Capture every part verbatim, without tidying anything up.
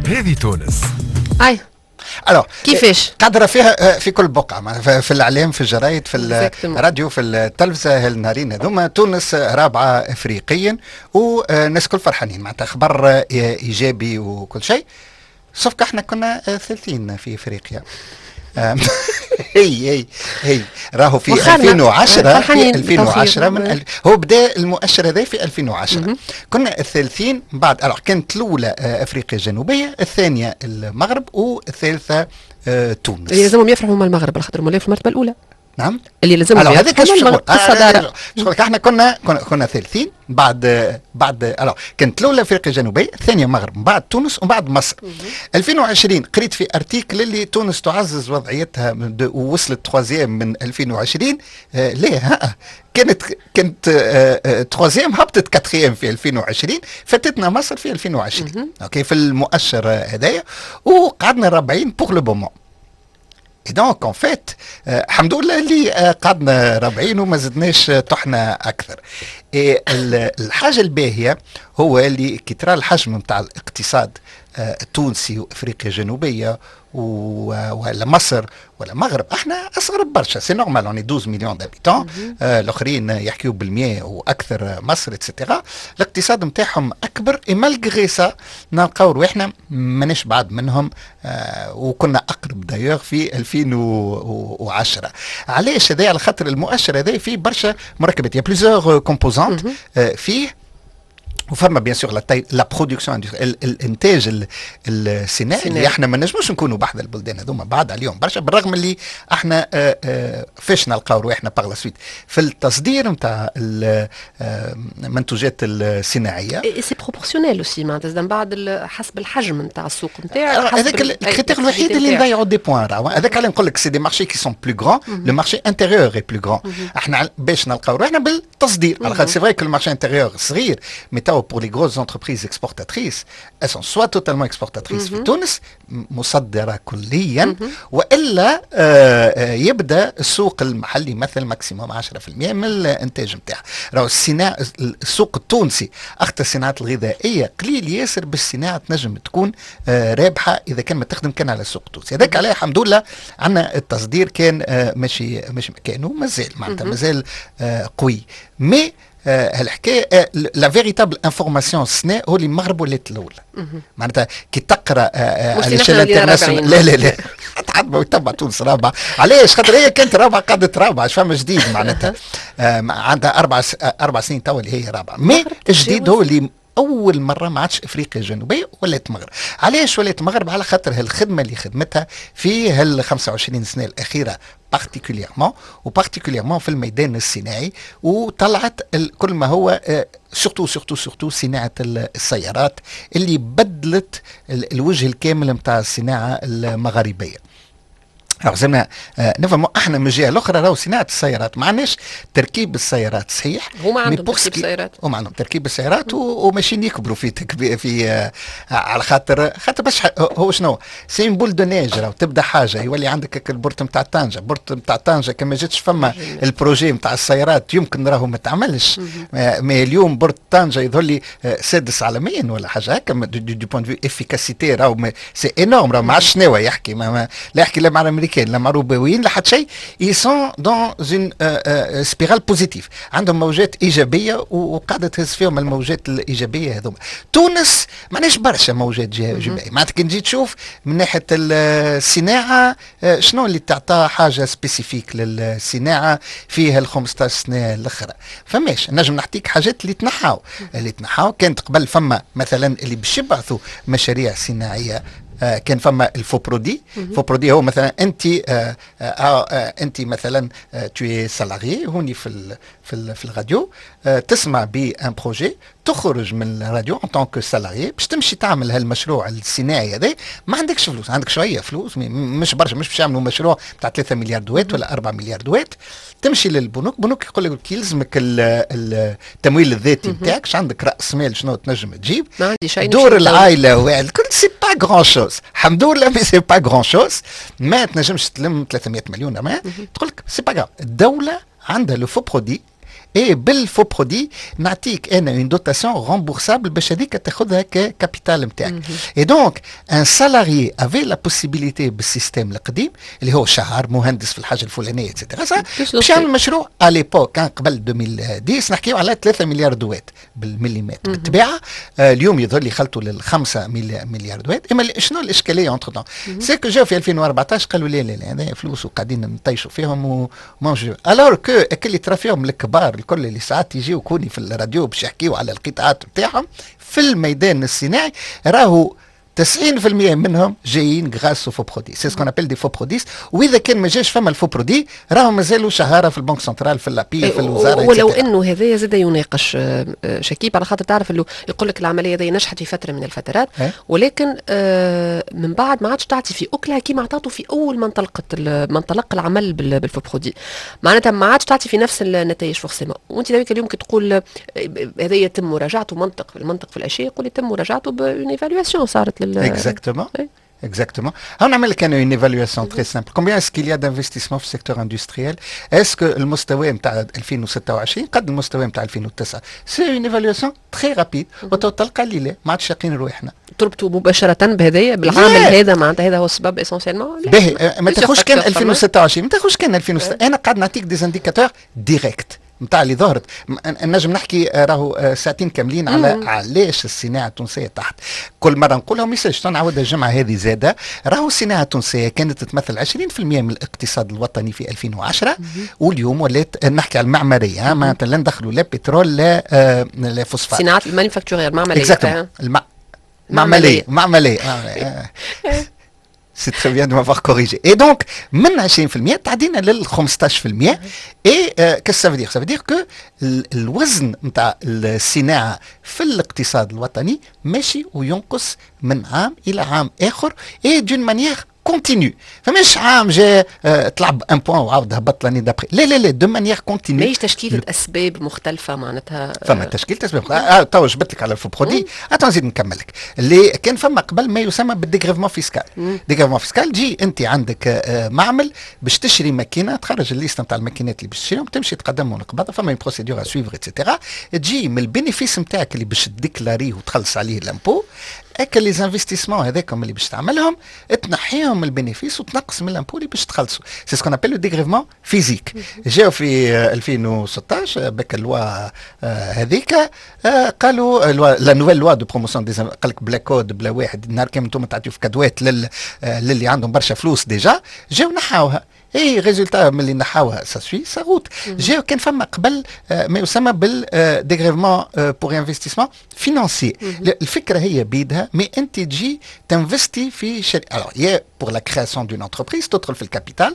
هذه تونس. اي الو كيفاش قادره فيها في كل بقعه، في الاعلام، في الجرايد، في الراديو، في التلفزه، هالنهارين هذوما تونس رابعه افريقيا والناس الكل فرحانين، معناتها خبر ايجابي وكل شيء. سوف احنا كنا ثالثين في افريقيا. هي هي هي راهو في ألفين وعشرة في ألفين وعشرة من ال... هو بدا المؤشر هذا في ألفين وعشرة. كنا الثالثين بعد الوغ كانت الاولى افريقيا الجنوبيه، الثانيه المغرب، والثالثه تونس. اللي لازمهم يفرحوا هما المغرب على خاطر هما في المرتبه الاولى. نعم اللي لازم هذاك الصداره. احنا كنا كنا كنا ثالثين بعد بعد الو كانت الاولى افريقيا الجنوبيه، الثانيه المغرب، بعد تونس وبعد مصر. ألفين وعشرين قريت في ارتيكل اللي تونس تعزز وضعيتها ووصلت تروازيام من ألفين وعشرين. آه ليه ها كانت كانت آه تروازيام هبطت كاتريام في ألفين وعشرين، فاتتنا مصر في ألفين وعشرين. اوكي في المؤشر هذايا وقعدنا رابعين بوغ لو بومون. دونك اون فيت الحمد لله اللي آه قعدنا رابعين وما زدناش طحنا اكثر. الحاجه الباهيه هو اللي كي ترى الحجم نتاع الاقتصاد آه التونسي وافريقيا الجنوبيه ولا مصر ولا المغرب، احنا اصغر برشا، سي نورمال اوني اثنا عشر مليون دابيتون. آه الاخرين يحكيوا بالمية واكثر، مصر اتسيتيرا. الاقتصاد نتاعهم اكبر، اي مالغري سا نلقاو رواحنا ماناش بعد منهم. آه وكنا اقرب دايوغ في ألفين وعشرة. علاش هذا؟ على خاطر المؤشر هذا فيه برشا مركبات، يا بليزيور كومبوزونت آه فيه، وفما بيان سور لا برودكسيون، الانتاج الصناعي اللي احنا ما نجموش نكونوا بحذا البلدان هذوما بعد عليهم برشا، بالرغم اللي احنا اه اه فاش نلقاو رواحنا باغ لا سويت في التصدير نتاع المنتوجات الصناعيه. سي بروبورسيونيل اوسي، معناتها من بعد حسب الحجم نتاع السوق نتاعك. هذاك الكريتير الوحيد اللي نضيعوا دي بوان راهو هذاك. اللي نقول لك سي دي مارشي كي سون بلو غران، لو مارشي انتيريور اي بلو غران. احنا باش نلقاو رواحنا بالتصدير، على خاطر سي فري كو المارشي انتيريور صغير، مي pour les grosses entreprises exportatrices, elles sont soit totalement exportatrices في تونس مصدرة كليا، وإلا آه يبدأ السوق المحلي مثل ماكسيموم عشرة بالمئة من الانتاج نتاعها. راهو الصناعة السوق التونسي أخطر الصناعات الغذائية قليل ياسر باش الصناعة تنجم تكون آه رابحة إذا كان ما تخدم كان على السوق التونسي. هذاك عليه الحمد لله عندنا التصدير كان آه ماشي ماشي كانوا مازال معناتها مازال آه قوي. مي هالحكايه لا فيريتابل انفورماسيون السنة هو اللي المغرب ولات الاولى. معناتها كي تقرا على شان انترناسيونال، لا لا لا تحب ويتبع تونس رابعه. علاش؟ خاطر هي كانت رابعه قعدت رابعه، اش فما جديد معناتها عندها اربع اربع سنين تو اللي هي رابعه. مي الجديد هو اللي اول مره ما عادش افريقيا الجنوبيه ولات مغرب. علاش ولات مغرب؟ على خاطر هالخدمه اللي خدمتها في هال خمسة وعشرين سنه الاخيره بارتيكوليرمون وبارتيكوليرمون في الميدان الصناعي، وطلعت كل ما هو سورتو سورتو سورتو صناعه السيارات اللي بدلت الوجه الكامل نتاع الصناعه المغاربيه. زعما نفهموا احنا من الجهه الاخرى راهو صناعه السيارات ما عندناش تركيب السيارات صحيح، هما عندهم تركيب السيارات، هما عندهم تركيب السيارات وماشيين يكبروا في تكبير في آه على خاطر خاطر باش هو شنو سين بول دو نيج. راهو تبدا حاجه يولي عندك البورت نتاع طنجه، البورت نتاع طنجه كما جاتش فما البروجي نتاع السيارات يمكن راهو ما تعملش. مي اليوم بورت طنجه يظهر لي سادس عالميا ولا حاجه هكا دو بوين فيو افيكاسيتي، راهو سي انورم. راهو ما عادش شنو يحكي ما, ما لا يحكي لا مع كان لما روبويين لحد شيء يسون دون اون سبيرال بوزيتيف، عندهم موجات ايجابيه وقاعده تهز فيهم الموجات الايجابيه هذوما. تونس ماناش برشا موجات ايجابيه، معناتها كي تجي تشوف من ناحيه الصناعه شنو اللي تعطى حاجه سبيسيفيك للصناعه فيها ال خمسطاش سنه الاخرى. فماش نجم نعطيك حاجات اللي تنحاو اللي تنحاو كانت قبل فما مثلا اللي باش يبعثوا مشاريع صناعيه. آه كان فما الفو برودي. فو برودي هو مثلا انت آه آه آه انت مثلا توي سالاري هوني في ال في ال في الراديو، آه تسمع بان بروجي، تخرج من الراديو ان طونك سالاري باش تمشي تعمل هالمشروع الصناعي هذا. ما عندكش فلوس، عندك شويه فلوس مش برشا، مش باش يعملوا مشروع بتاع ثلاثة مليار دوات ولا أربعة مليار دوات. تمشي للبنوك، بنوك يقول لك يلزمك التمويل الذاتي نتاعك، اش عندك راس مال شنو تنجم تجيب، ما عندي شيء دور العائله والكل سي با غران شوز. الحمد لله مي سي با غران شوز، ما تنجمش تلم ثلاثمئة مليون ما تقول لك سي با غران. الدوله عندها لو فو برودي اي بالفو برودوي نعطيك انا اون دوتاسيون رومبورسابل باش هذيك تاخذها ككابيتال نتاعك. اي دونك ان سالاري افي لا بوسيبيليتي بالسيستم القديم اللي هو شهر مهندس في الحاجه الفلانيه اتسيتيرا باش يعمل مشروع على ليبوك كان قبل ألفين وعشرة نحكيو على ثلاثة مليار دوات بالمليمتر بالطبيعه. آه اليوم يظل يخلطوا للخمسة مليار دوات. اما شنو الاشكاليه اونتر دون سي كو جاو في ألفين وأربعطاش قالوا لا لا لا هذا فلوس وقاعدين نطيشوا فيهم وماهوش الور كو اللي ترى فيهم الكبار الكل اللي ساعات يجيو كوني في الراديو باش يحكيوا على القطاعات بتاعهم في الميدان الصناعي راهو تسعين بالمئة منهم جايين غاس فو برودي سي سكون ابل دي فو بروديس. واذا كان ما جاش فما الفو برودي راهو مازالوا شهاره في البنك سنترال في اللابي في الوزاره. ولو انه هذايا زاد يناقش شكيب على خاطر تعرف انه يقول لك العمليه هذه نجحت في فتره من الفترات ولكن من بعد ما عادش تعطي في اكلها كيما عطاتوا في اول ما انطلقت ما انطلق العمل بالفو برودي معناتها ما عادش تعطي في نفس النتائج فورسيمون. وانت ذلك اليوم كي تقول هذا يتم مراجعته منطق المنطق في الاشياء يقول يتم مراجعته بون ايفالواسيون صارت لل Exactement. Oui. Exactement. On a une évaluation très simple. Combien est-ce qu'il y a d'investissement في السيكتور industriel? Est-ce que المستوى نتاع ألفين وستة وعشرين قد المستوى نتاع ألفين وتسعة؟ C'est une évaluation très rapide. وتلقى اللي لا ما عادش شاقين رواحنا. تربطوا مباشرة بهذايا بالعامل هذا معناتها هذا هو السبب اسونسيلمون. باهي ما تاخوش كان ألفين وستة وعشرين ما تاخوش كان ألفين وستة. أنا قاعد نعطيك دي انديكاتور ديريكت. نتاع اللي ظهرت نجم نحكي راهو ساعتين كاملين على علاش الصناعه التونسيه تحت. كل مره نقولها ما يصيرش نعاود الجمعه هذه زاده. راهو الصناعه التونسيه كانت تمثل عشرين بالمئة من الاقتصاد الوطني في ألفين وعشرة واليوم ولات نحكي على المعماريه معناتها لا ندخلوا لا بترول لا آه لا فوسفات. صناعه المانيفاكتورير المعمليه. اكزاكتومون المعمليه المعمليه. C'est très bien de m'avoir corrigé. Et donc, من عشرين بالمئة تعدينا لل خمسطاش بالمئة. Et euh, qu'est-ce que ça veut dire? Ça veut dire que الوزن نتاع الصناعة في الاقتصاد الوطني ماشي وينقص من عام إلى عام آخر et d'une manière continue. فمش عام جاء اه تلعب ان بوان وعاود هبط لاني دابري. لا لا لا دو مانيير كونتينيو. ماهيش تشكيله اسباب مختلفه معناتها. فما تشكيله اسباب. اه تو جبت لك على الفو برودي. اتون نزيد نكمل لك. اللي كان فما قبل ما يسمى بالديغريفمون فيسكال. ديغريفمون فيسكال جي انت عندك اه معمل باش تشري ماكينه تخرج الليست نتاع الماكينات اللي باش تشريهم تمشي تقدمهم للقباضه فما اون بروسيدور ا سويفر اتسيتيرا. تجي من البينيفيس نتاعك اللي باش تديكلاريه وتخلص عليه لامبو. اكل لي زانفستيسمون هذاكم اللي باش تعملهم تنحيهم من البينيفيس وتنقص من الامبو اللي باش تخلصوا. سي سكون ابل لو ديغريفمون فيزيك. جاو في ألفين وستطاش بك اللوا هذيك قالوا لا نوفيل لوا دو بروموسيون دي قال لك بلا كود بلا واحد نهار كامل انتم تعطيو في كادوات لل للي عندهم برشا فلوس ديجا جاو نحاوها. اي ريزولتا من اللي نحاوها سا سوي سا روت. جاو كان فما قبل ما يسمى بالديغريفمون بور انفستيسمون فينانسي. الفكره هي بيدها مي انت تجي تنفستي في شركه الوغ يا بور لا كرياسيون دون انتربريز تدخل في الكابيتال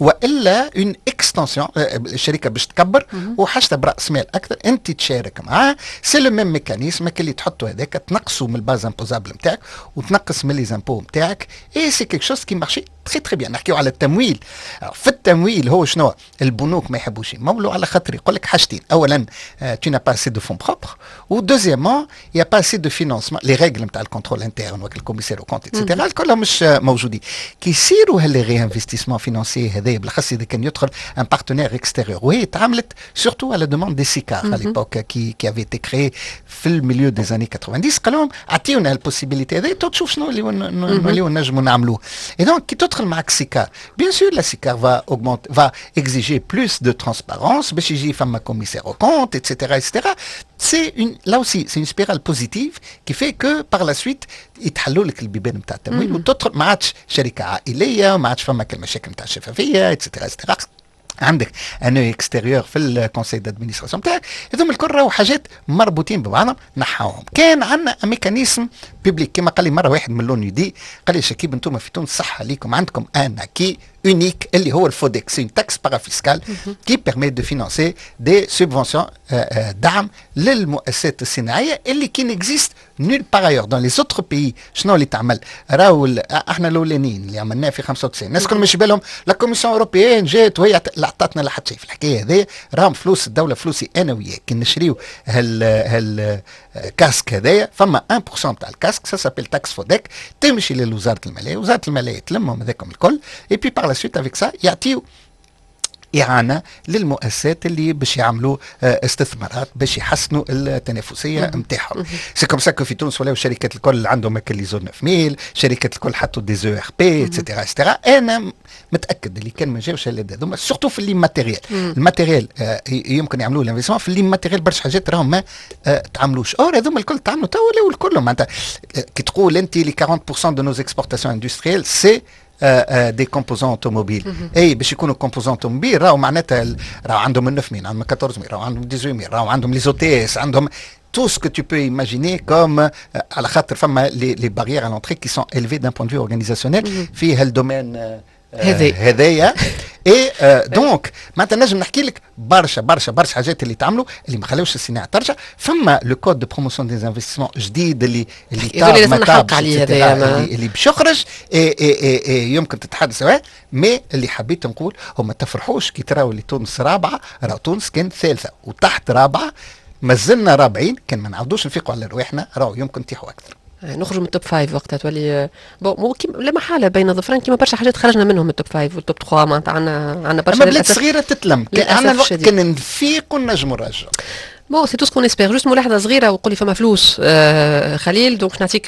والا اون اكستنسيون الشركه باش تكبر وحاجتها براس مال اكثر انت تشارك معاه. سي لو ميم ميكانيزم اللي تحطوا هذاك تنقصوا من الباز امبوزابل نتاعك وتنقص من لي زامبو نتاعك. اي سي كيك شوز كي مارشي تري تري بيان. نحكيو على التمويل. في التمويل هو شنو البنوك ما يحبوش يمولوا على خاطر يقول لك حاجتين. اولا tu n'as pas assez de fonds propres و دوزيامون il y a pas assez de financement. لي ريغل نتاع الكونترول انترن وكل الكوميسير وكونت اتسيتيرا كلهم مش موجودين. كي يصيروا هاللي ري انفستيسمون فينانسي هذايا بالاخص اذا كان يدخل ان بارتنير اكستيريور وهي تعاملت سورتو على دوموند دي سيكار على ليبوك كي كي افي تي كري في الميليو دي زاني ثمانين. قال لهم اعطيونا البوسيبيليتي هذه تشوف شنو اللي اللي نجموا نعملوه. اي دونك كي تدخل معك سيكار بيان سور لا سيكار va augmenter, va exiger plus de transparence, باش يجي فما commissaire au compte, et cetera, et cetera. C'est une, là aussi, c'est une spirale positive qui fait que par la suite يتحلوا لك البيبان نتاع التمويل وتدخل ما عادش شركه عائليه ما عادش فما المشاكل نتاع الشفافيه et cetera, et cetera. عندك انو اكستيريور في الكونسيل دادمينستراسيون تاعك. هذوما الكل راهو حاجات مربوطين ببعضهم نحاوهم. كان عندنا ميكانيزم بيبليك كما قال لي مره واحد من لون يدي قال لي شكيب انتم في تونس صح عليكم عندكم ان كي unique اللي هو الفوديك. سي une taxe parafiscale qui permet de financer des subventions دعم للمؤسسات الصناعيه اللي كي نكزيست نول باغ ايور دون لي زوتر بيي. شنو اللي تعمل؟ راهو احنا الاولانيين اللي عملناه في خمسة وتسعين الناس كل مش بالهم لا كوميسيون اوروبيين جات وهي لا عطاتنا لا حتى شيء في الحكايه هذه. راهم فلوس الدوله فلوسي انا وياك كي نشريو هال هال كاسك هذايا فما واحد بالمئة تاع الكاسك سا سابيل تاكس فوديك تمشي لوزاره الماليه. وزاره الماليه تلمهم هذاكم الكل اي بي بار لا سويت افيك سا يعطيو إعانة للمؤسسات اللي باش يعملوا استثمارات باش يحسنوا التنافسية نتاعهم. سي كوم سا كو في تونس ولاو الشركات الكل عندهم هكا لي زون تسعة مية، شركات الكل حطوا دي زو ار بي اتسيتيرا اتسيتيرا. انا متاكد اللي كان ما جاوش هذوما سورتو في اللي ماتيريال الماتيريال آه يمكن يعملوا الانفستمون في اللي ماتيريال برشا حاجات راهم ما آه تعملوش. اور هذوما الكل تعملوا تو ولاو الكل معناتها كي تقول انت لي أربعين بالمئة دو نوز اكسبورتاسيون اندستريال سي دي كومبوزون اوتوموبيل. اي باش يكونوا كومبوزون اوتوموبيل راهو معناتها راهو عندهم من تسعة مية، عندهم أربعطاش مية، راهو عندهم ثمانية عشر مية، راهو عندهم لي زوتيس، عندهم tout ce que tu peux imaginer comme على خاطر فما les, les barrières à l'entrée qui sont élevées d'un point de vue organisationnel في هالدومين هذايا. اي دونك معناتها نجم نحكي لك برشا برشا برشا حاجات اللي تعملوا اللي ما خلاوش الصناعه ترجع. فما لو كود دو بروموسيون دي انفستيسمون جديد اللي اللي تاب ما تابش عليه هذايا اللي, اللي باش يخرج اي اي اي يمكن تتحدث معاه. مي اللي حبيت نقول هو ما تفرحوش كي تراو اللي تونس رابعه، راهو تونس كانت ثالثه وتحت رابعه مازلنا رابعين. كان ما نعاودوش نفيقوا على رواحنا راهو يمكن نتيحوا اكثر. نخرجوا من التوب فايف وقتها تولي بون مو لا محاله بين ظفرين كيما برشا حاجات خرجنا منهم من التوب فايف والتوب ثلاثة معناتها عندنا عندنا برشا. اما بلاد صغيره تتلم عندنا الوقت كان نفيقوا نجموا نرجعوا. بون سي تو سكون اسبير. جوست ملاحظه صغيره وقولي فما فلوس آه خليل دونك نعطيك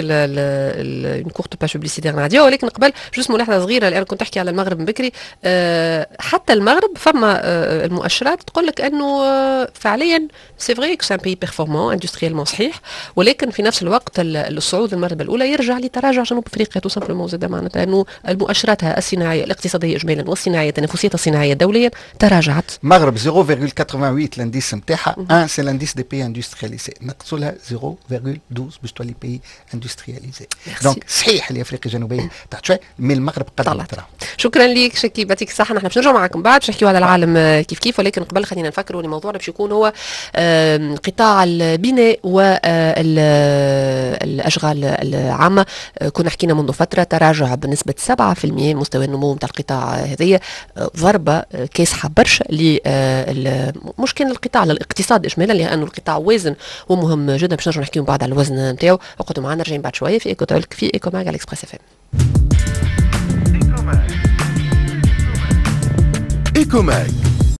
اون كورت باج بوبليسيتير ناديه. ولكن قبل جوست ملاحظه صغيره لان كنت احكي على المغرب من بكري. آه حتى المغرب فما آه المؤشرات تقول لك انه آه فعليا سي فري كو سان بي بيرفورمون اندستريالمون صحيح، ولكن في نفس الوقت الصعود المرتبه الاولى يرجع لتراجع جنوب افريقيا تو سامبلومون. زاد معناتها انه المؤشرات الصناعيه الاقتصاديه اجمالا والصناعيه تنافسيه الصناعيه دوليا تراجعت. المغرب صفر فاصلة ثمانية وثمانين الانديس نتاعها واحد سي l'indice des pays industrialisés. نقصوا لها صفر فاصلة اثناعش باش تولي بي اندسترياليزي. دونك صحيح اللي افريقيا الجنوبيه تحت شوي مي المغرب قد ترى. شكرا لك شكي يعطيك الصحه. نحن باش نرجعوا معكم بعد باش نحكيوا على العالم كيف كيف، ولكن قبل خلينا نفكروا ان موضوعنا باش يكون هو قطاع البناء والاشغال العامه. كنا حكينا منذ فتره تراجع بنسبه سبعة بالمئة مستوى النمو نتاع القطاع هذه ضربه كاسحه برشا مش كان القطاع للاقتصاد اجمالا لانه القطاع وازن ومهم جدا. باش نرجعوا نحكيوا بعد على الوزن نتاعو. اقعدوا معنا راجعين بعد شويه في ايكو تولك في ايكو ماج على اكسبريس اف ام. ايكو ماج